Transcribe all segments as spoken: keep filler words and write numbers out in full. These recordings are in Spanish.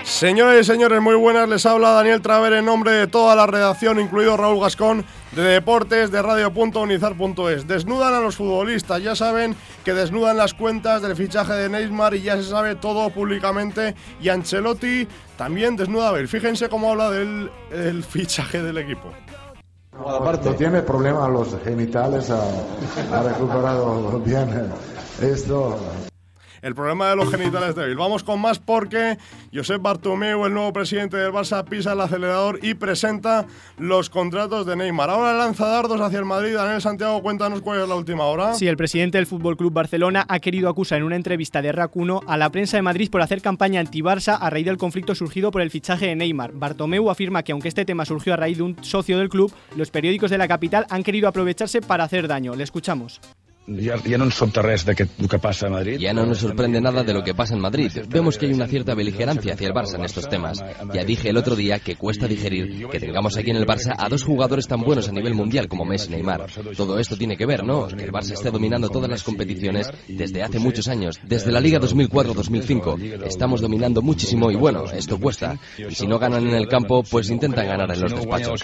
Señoras y señores, muy buenas, les habla Daniel Traver en nombre de toda la redacción, incluido Raúl Gascón, de Deportes, de radio punto unizar punto es. Desnudan a los futbolistas, ya saben que desnudan las cuentas del fichaje de Neymar y ya se sabe todo públicamente, y Ancelotti también desnuda a Bale. Fíjense cómo habla del el fichaje del equipo. Aparte, no tiene problema los genitales, ha, ha recuperado bien esto. El problema de los genitales de Bale. Vamos con más porque Josep Bartomeu, el nuevo presidente del Barça, pisa el acelerador y presenta los contratos de Neymar. Ahora lanza dardos hacia el Madrid. Daniel Santiago, cuéntanos cuál es la última hora. Sí, el presidente del F C Barcelona ha querido acusar en una entrevista de R A C uno a la prensa de Madrid por hacer campaña anti-Barça a raíz del conflicto surgido por el fichaje de Neymar. Bartomeu afirma que aunque este tema surgió a raíz de un socio del club, los periódicos de la capital han querido aprovecharse para hacer daño. Le escuchamos. Ja, ja no ens sobta res de que, que passa a Madrid. Ya no nos sorprende nada de lo que pasa en Madrid. Vemos que hay una cierta beligerancia hacia el Barça en estos temas. Ya dije el otro día que cuesta digerir que tengamos aquí en el Barça a dos jugadores tan buenos a nivel mundial como Messi y Neymar. Todo esto tiene que ver, ¿no? Que el Barça esté dominando todas las competiciones desde hace muchos años. Desde la Liga dos mil cuatro dos mil cinco. Estamos dominando muchísimo y bueno, esto cuesta. Y si no ganan en el campo, pues intentan ganar en los despachos.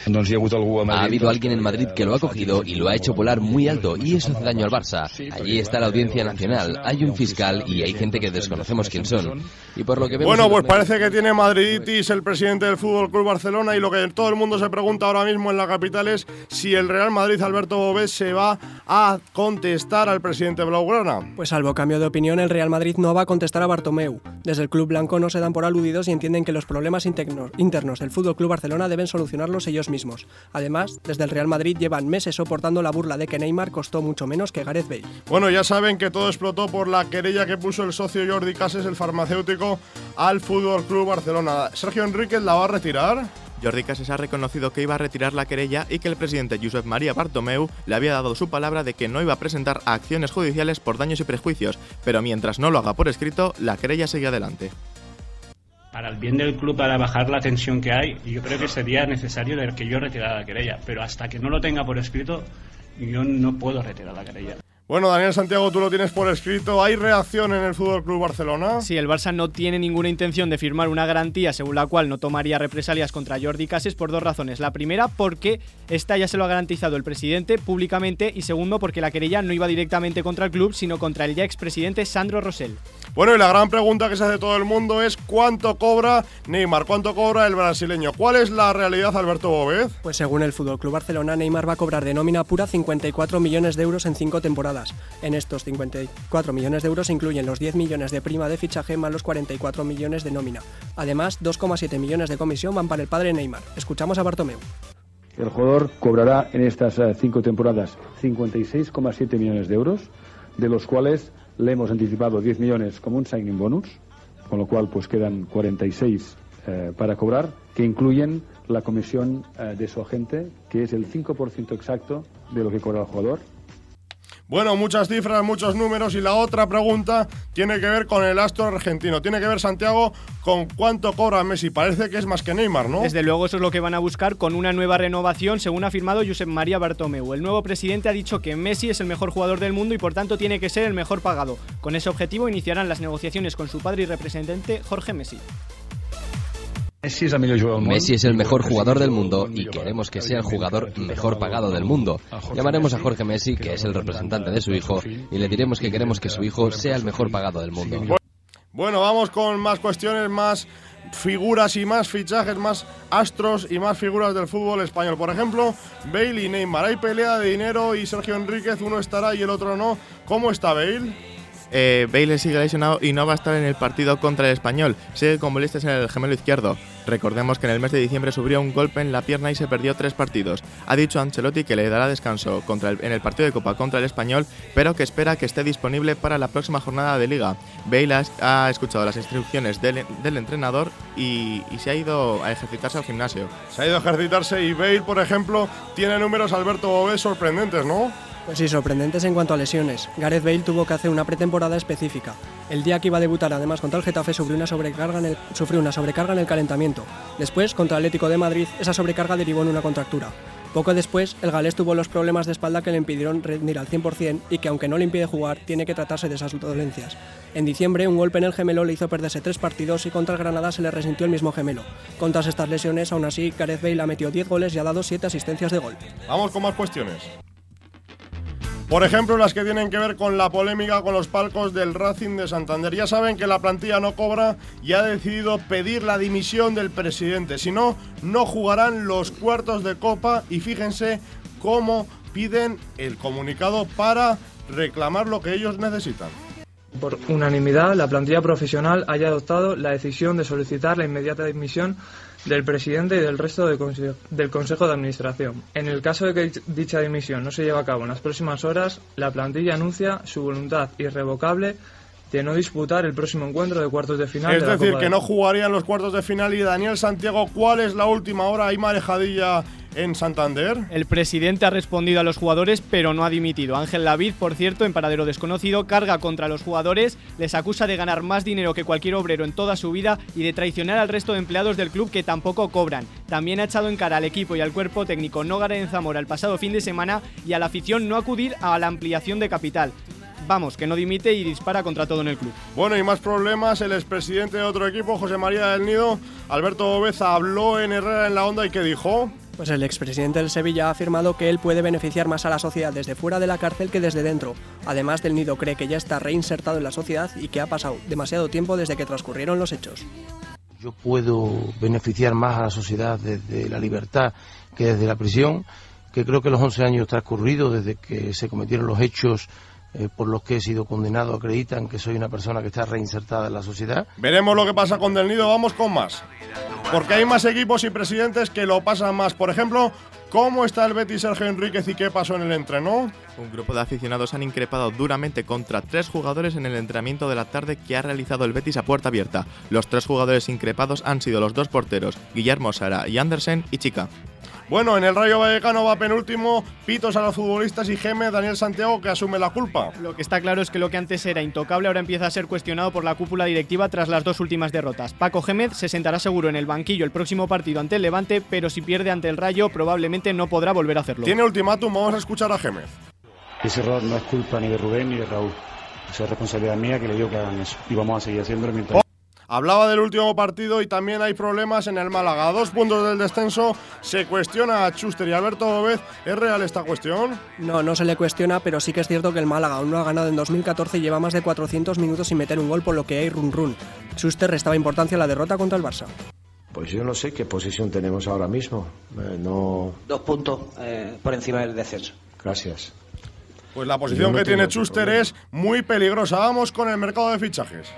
Ha habido alguien en Madrid que lo ha cogido y lo ha hecho volar muy alto y eso hace daño al Barça. Allí está la Audiencia Nacional, hay un fiscal y hay gente que desconocemos quién son. Y por lo que vemos bueno, pues parece que tiene madriditis el presidente del F C Barcelona, y lo que todo el mundo se pregunta ahora mismo en la capital es si el Real Madrid, Alberto Bové, se va a contestar al presidente blaugrana. Pues salvo cambio de opinión, el Real Madrid no va a contestar a Bartomeu. Desde el club blanco no se dan por aludidos y entienden que los problemas internos, internos del F C Barcelona deben solucionarlos ellos mismos. Además, desde el Real Madrid llevan meses soportando la burla de que Neymar costó mucho menos que Gareth Bale. Bueno, ya saben que todo explotó por la querella que puso el socio Jordi Cases, el farmacéutico, al F C Barcelona. Sergio Enríquez la va a retirar. Jordi Cases ha reconocido que iba a retirar la querella y que el presidente Josep María Bartomeu le había dado su palabra de que no iba a presentar acciones judiciales por daños y prejuicios, pero mientras no lo haga por escrito, la querella sigue adelante. Para el bien del club, para bajar la tensión que hay, yo creo que sería necesario que yo retirara la querella, pero hasta que no lo tenga por escrito, yo no puedo retirar la querella. Bueno, Daniel Santiago, tú lo tienes por escrito. ¿Hay reacción en el F C Barcelona? Sí, el Barça no tiene ninguna intención de firmar una garantía según la cual no tomaría represalias contra Jordi Cases por dos razones. La primera, porque esta ya se lo ha garantizado el presidente públicamente, y segundo, porque la querella no iba directamente contra el club, sino contra el ya expresidente Sandro Rosell. Bueno, y la gran pregunta que se hace todo el mundo es ¿cuánto cobra Neymar? ¿Cuánto cobra el brasileño? ¿Cuál es la realidad, Alberto Bóvez? Pues según el F C Barcelona, Neymar va a cobrar de nómina pura cincuenta y cuatro millones de euros en cinco temporadas. En estos cincuenta y cuatro millones de euros se incluyen los diez millones de prima de fichaje más los cuarenta y cuatro millones de nómina. Además, dos coma siete millones de comisión van para el padre Neymar. Escuchamos a Bartomeu. El jugador cobrará en estas cinco temporadas cincuenta y seis coma siete millones de euros, de los cuales le hemos anticipado diez millones como un signing bonus, con lo cual pues quedan cuarenta y seis eh, para cobrar, que incluyen la comisión eh, de su agente, que es el cinco por ciento exacto de lo que cobra el jugador. Bueno, muchas cifras, muchos números, y la otra pregunta tiene que ver con el astro argentino. Tiene que ver, Santiago, con cuánto cobra Messi. Parece que es más que Neymar, ¿no? Desde luego eso es lo que van a buscar con una nueva renovación, según ha afirmado Josep María Bartomeu. El nuevo presidente ha dicho que Messi es el mejor jugador del mundo y por tanto tiene que ser el mejor pagado. Con ese objetivo iniciarán las negociaciones con su padre y representante Jorge Messi. Messi es el mejor jugador del mundo y queremos que sea el jugador mejor pagado del mundo. Llamaremos a Jorge Messi, que es el representante de su hijo, y le diremos que queremos que su hijo sea el mejor pagado del mundo. Bueno, vamos con más cuestiones, más figuras y más fichajes, más astros y más figuras del fútbol español. Por ejemplo, Bale y Neymar. Hay pelea de dinero y Sergio Enríquez, uno estará y el otro no. ¿Cómo está Bale? Eh, Bale sigue lesionado y no va a estar en el partido contra el Español. Sigue con molestias en el gemelo izquierdo. Recordemos que en el mes de diciembre sufrió un golpe en la pierna y se perdió tres partidos. Ha dicho Ancelotti que le dará descanso contra el, en el partido de Copa contra el Español, pero que espera que esté disponible para la próxima jornada de Liga. Bale ha, ha escuchado las instrucciones del, del entrenador y, y se ha ido a ejercitarse al gimnasio. Se ha ido a ejercitarse y Bale, por ejemplo, tiene números, Alberto Bóvez, sorprendentes, ¿no? Pues sí, sorprendentes en cuanto a lesiones. Gareth Bale tuvo que hacer una pretemporada específica. El día que iba a debutar, además, contra el Getafe, sufrió una sobrecarga en el, sufrió una sobrecarga en el calentamiento. Después, contra el Atlético de Madrid, esa sobrecarga derivó en una contractura. Poco después, el galés tuvo los problemas de espalda que le impidieron rendir al cien por cien y que, aunque no le impide jugar, tiene que tratarse de esas dolencias. En diciembre, un golpe en el gemelo le hizo perderse tres partidos y contra el Granada se le resintió el mismo gemelo. Con todas estas lesiones, aún así, Gareth Bale ha metido diez goles y ha dado siete asistencias de gol. Vamos con más cuestiones. Por ejemplo, las que tienen que ver con la polémica con los palcos del Racing de Santander. Ya saben que la plantilla no cobra y ha decidido pedir la dimisión del presidente. Si no, no jugarán los cuartos de Copa y fíjense cómo piden el comunicado para reclamar lo que ellos necesitan. Por unanimidad, la plantilla profesional haya adoptado la decisión de solicitar la inmediata dimisión del presidente y del resto de conse- del Consejo de Administración. En el caso de que dicha dimisión no se lleve a cabo en las próximas horas, la plantilla anuncia su voluntad irrevocable de no disputar el próximo encuentro de cuartos de final. Es de la decir, Copa que de no jugarían los cuartos de final. Y Daniel Santiago, ¿cuál es la última hora? ¿Hay marejadilla en Santander? El presidente ha respondido a los jugadores, pero no ha dimitido. Ángel Lavid, por cierto, en paradero desconocido, carga contra los jugadores, les acusa de ganar más dinero que cualquier obrero en toda su vida y de traicionar al resto de empleados del club que tampoco cobran. También ha echado en cara al equipo y al cuerpo técnico no ganar en Zamora el pasado fin de semana y a la afición no acudir a la ampliación de capital. Vamos, que no dimite y dispara contra todo en el club. Bueno, y más problemas. El expresidente de otro equipo, José María del Nido, Alberto Bóveda, habló en Herrera en la Onda y ¿qué dijo? Pues el expresidente del Sevilla ha afirmado que él puede beneficiar más a la sociedad desde fuera de la cárcel que desde dentro. Además, del Nido cree que ya está reinsertado en la sociedad y que ha pasado demasiado tiempo desde que transcurrieron los hechos. Yo puedo beneficiar más a la sociedad desde la libertad que desde la prisión, que creo que los once años transcurridos desde que se cometieron los hechos eh, por los que he sido condenado acreditan que soy una persona que está reinsertada en la sociedad. Veremos lo que pasa con Del Nido. Vamos con más. Porque hay más equipos y presidentes que lo pasan más. Por ejemplo, ¿cómo está el Betis Sergio Enríquez y qué pasó en el entreno? Un grupo de aficionados han increpado duramente contra tres jugadores en el entrenamiento de la tarde que ha realizado el Betis a puerta abierta. Los tres jugadores increpados han sido los dos porteros, Guillermo Sara y Andersen y Chica. Bueno, en el Rayo Vallecano va penúltimo, pitos a los futbolistas y Gémez, Daniel Santiago, que asume la culpa. Lo que está claro es que lo que antes era intocable ahora empieza a ser cuestionado por la cúpula directiva tras las dos últimas derrotas. Paco Gémez se sentará seguro en el banquillo el próximo partido ante el Levante, pero si pierde ante el Rayo probablemente no podrá volver a hacerlo. Tiene ultimátum, vamos a escuchar a Gémez. Ese error no es culpa ni de Rubén ni de Raúl. Eso es responsabilidad mía, que le digo que hagan eso. Y vamos a seguir haciéndolo mientras... Hablaba del último partido y también hay problemas en el Málaga. A dos puntos del descenso se cuestiona a Schuster y Alberto Bóveda. ¿Es real esta cuestión? No, no se le cuestiona, pero sí que es cierto que el Málaga aún no ha ganado en dos mil catorce y lleva más de cuatrocientos minutos sin meter un gol, por lo que hay run run. Schuster restaba importancia a la derrota contra el Barça. Pues yo no sé qué posición tenemos ahora mismo. Eh, no... Dos puntos eh, por encima del descenso. Gracias. Pues la posición no que tiene Schuster es muy peligrosa. Vamos con el mercado de fichajes.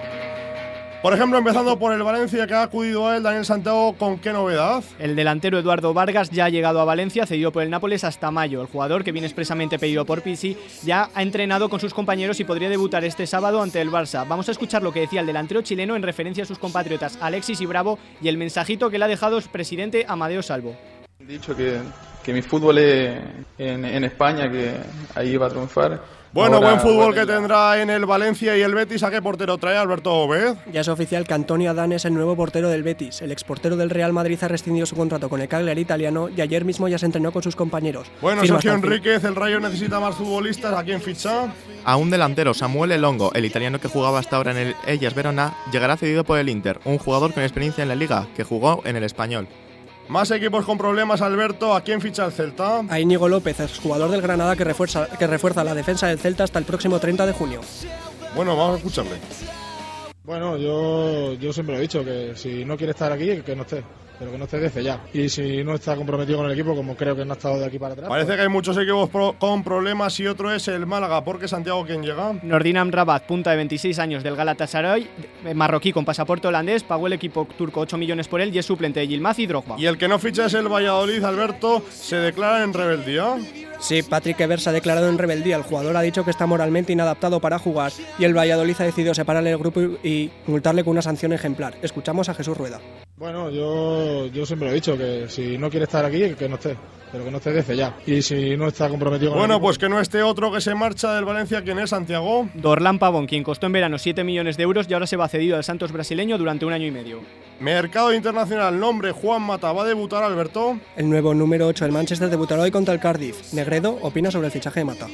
Por ejemplo, empezando por el Valencia, que ha acudido a él, Daniel Santiago, ¿con qué novedad? El delantero Eduardo Vargas ya ha llegado a Valencia, cedido por el Nápoles hasta mayo. El jugador, que viene expresamente pedido por Pizzi, ya ha entrenado con sus compañeros y podría debutar este sábado ante el Barça. Vamos a escuchar lo que decía el delantero chileno en referencia a sus compatriotas Alexis y Bravo y el mensajito que le ha dejado su presidente Amadeo Salvo. He dicho que, que mi fútbol es en, en España, que ahí va a triunfar. Bueno, Ahora, buen fútbol bueno, que tendrá en el Valencia y el Betis. ¿A qué portero trae Alberto Bóveda? Ya es oficial que Antonio Adán es el nuevo portero del Betis. El exportero del Real Madrid ha rescindido su contrato con el Cagliari italiano y ayer mismo ya se entrenó con sus compañeros. Bueno, Sergio Enríquez, el Rayo necesita más futbolistas. ¿A quién ficha? A un delantero, Samuel Elongo, el italiano que jugaba hasta ahora en el Hellas Verona, llegará cedido por el Inter, un jugador con experiencia en la Liga, que jugó en el Español. Más equipos con problemas, Alberto. ¿A quién ficha el Celta? A Íñigo López, exjugador del Granada que refuerza, que refuerza la defensa del Celta hasta el próximo treinta de junio. Bueno, vamos a escucharle. Bueno, yo, yo siempre lo he dicho, que si no quiere estar aquí, que no esté. Pero que no esté desde ya. Y si no está comprometido con el equipo, como creo que no ha estado de aquí para atrás. Parece pues... que hay muchos equipos pro con problemas y otro es el Málaga. ¿Por qué, Santiago, quién llega? Nordin Rabat, punta de veintiséis años del Galatasaray, marroquí con pasaporte holandés, pagó el equipo turco ocho millones por él y es suplente de Yilmaz y Drogba. Y el que no ficha es el Valladolid, Alberto. ¿Se declara en rebeldía? Sí, Patrick Evert se ha declarado en rebeldía. El jugador ha dicho que está moralmente inadaptado para jugar y el Valladolid ha decidido separarle del grupo y multarle con una sanción ejemplar. Escuchamos a Jesús Rueda. Bueno, yo, yo siempre lo he dicho, que si no quiere estar aquí, que no esté. Pero que no esté desde ya. Y si no está comprometido con Bueno, el equipo, pues que no esté otro que se marcha del Valencia. ¿Quién es, Santiago? Dorlan Pavón, quien costó en verano siete millones de euros y ahora se va cedido al Santos brasileño durante un año y medio. Mercado internacional, nombre Juan Mata, ¿va a debutar Alberto? El nuevo número ocho del Manchester debutará hoy contra el Cardiff. Negredo opina sobre el fichaje de Mata.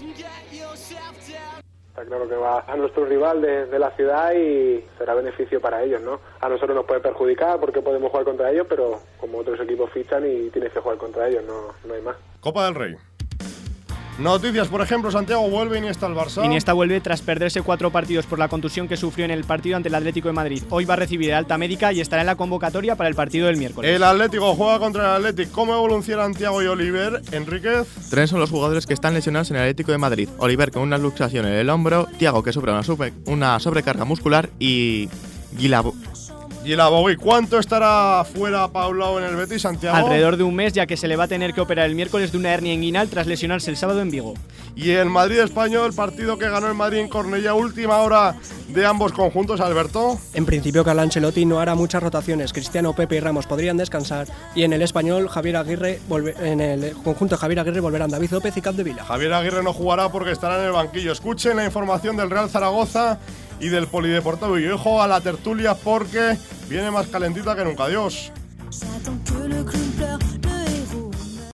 Está claro que va a nuestro rival de, de la ciudad y será beneficio para ellos, ¿no? A nosotros nos puede perjudicar porque podemos jugar contra ellos, pero como otros equipos fichan y tienes que jugar contra ellos, no, no hay más. Copa del Rey. Noticias, por ejemplo, Santiago vuelve Iniesta al Barça. Iniesta vuelve tras perderse cuatro partidos por la contusión que sufrió en el partido ante el Atlético de Madrid. Hoy va a recibir alta médica y estará en la convocatoria para el partido del miércoles. El Atlético juega contra el Atlético. ¿Cómo evolucionan Thiago y Oliver? Enríquez. Tres son los jugadores que están lesionados en el Atlético de Madrid. Oliver con una luxación en el hombro, Thiago que sufre una, sobre, una sobrecarga muscular y Guilabo. Guilabogui, ¿cuánto estará fuera Paulao en el Betis, Santiago? Alrededor de un mes, ya que se le va a tener que operar el miércoles de una hernia inguinal tras lesionarse el sábado en Vigo. Y el Madrid español, partido que ganó el Madrid en Cornellá, última hora de ambos conjuntos, Alberto. En principio Carlo Ancelotti no hará muchas rotaciones. Cristiano, Pepe y Ramos podrían descansar y en el español Javier Aguirre volve, en el conjunto de Javier Aguirre volverán David López y Capdevila. Javier Aguirre no jugará porque estará en el banquillo. Escuchen la información del Real Zaragoza y del Polideportivo. Y ojo a la tertulia porque viene más calentita que nunca. Adiós.